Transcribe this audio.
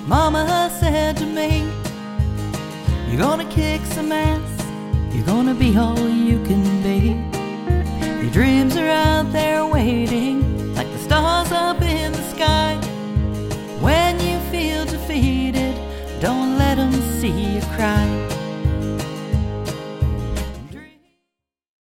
Mama said to me, you're gonna kick some ass, you're gonna be all you can be. Your dreams are out there waiting, like the stars up in the sky. When you feel defeated, don't let them see you cry.